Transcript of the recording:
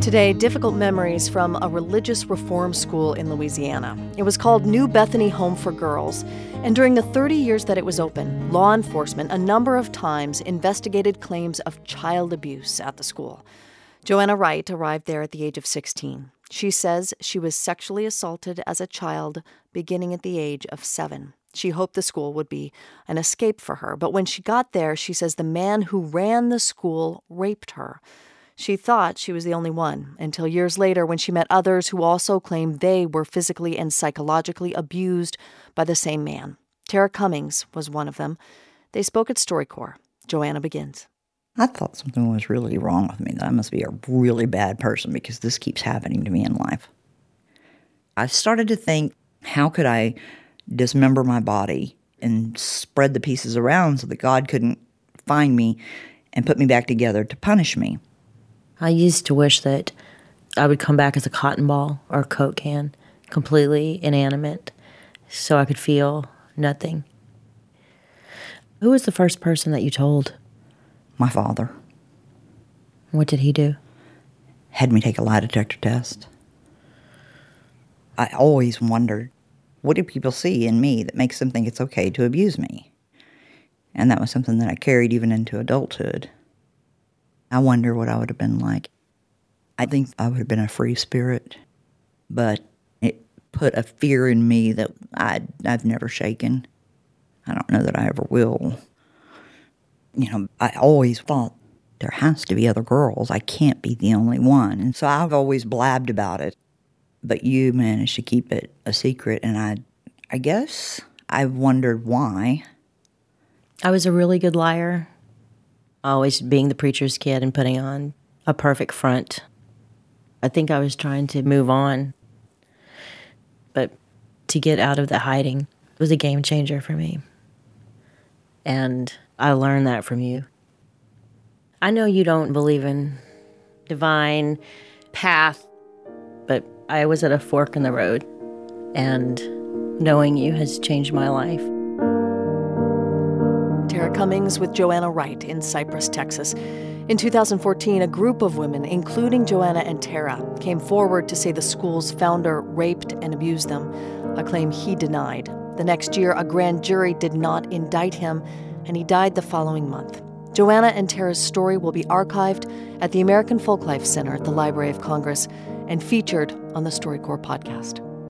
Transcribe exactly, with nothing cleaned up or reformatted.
Today, difficult memories from a religious reform school in Louisiana. It was called New Bethany Home for Girls, and during the thirty years that it was open, law enforcement a number of times investigated claims of child abuse at the school. Joanna Wright arrived there at the age of sixteen. She says she was sexually assaulted as a child beginning at the age of seven. She hoped the school would be an escape for her, but when she got there, she says the man who ran the school raped her. She thought she was the only one, until years later when she met others who also claimed they were physically and psychologically abused by the same man. Tara Cummings was one of them. They spoke at StoryCorps. Joanna begins. I thought something was really wrong with me, that I must be a really bad person because this keeps happening to me in life. I started to think, how could I dismember my body and spread the pieces around so that God couldn't find me and put me back together to punish me? I used to wish that I would come back as a cotton ball or a Coke can, completely inanimate, so I could feel nothing. Who was the first person that you told? My father. What did he do? Had me take a lie detector test. I always wondered, what do people see in me that makes them think it's okay to abuse me? And that was something that I carried even into adulthood. I wonder what I would have been like. I think I would have been a free spirit, but it put a fear in me that I'd, I've never shaken. I don't know that I ever will. You know, I always thought there has to be other girls. I can't be the only one. And so I've always blabbed about it. But you managed to keep it a secret, and I, I guess I wondered why. I was a really good liar. Always being the preacher's kid and putting on a perfect front. I think I was trying to move on. But to get out of the hiding was a game changer for me. And I learned that from you. I know you don't believe in divine path, but I was at a fork in the road. And knowing you has changed my life. Tara Cummings with Joanna Wright in Cypress, Texas. In two thousand fourteen, a group of women, including Joanna and Tara, came forward to say the school's founder raped and abused them, a claim he denied. The next year, a grand jury did not indict him, and he died the following month. Joanna and Tara's story will be archived at the American Folklife Center at the Library of Congress and featured on the StoryCorps podcast.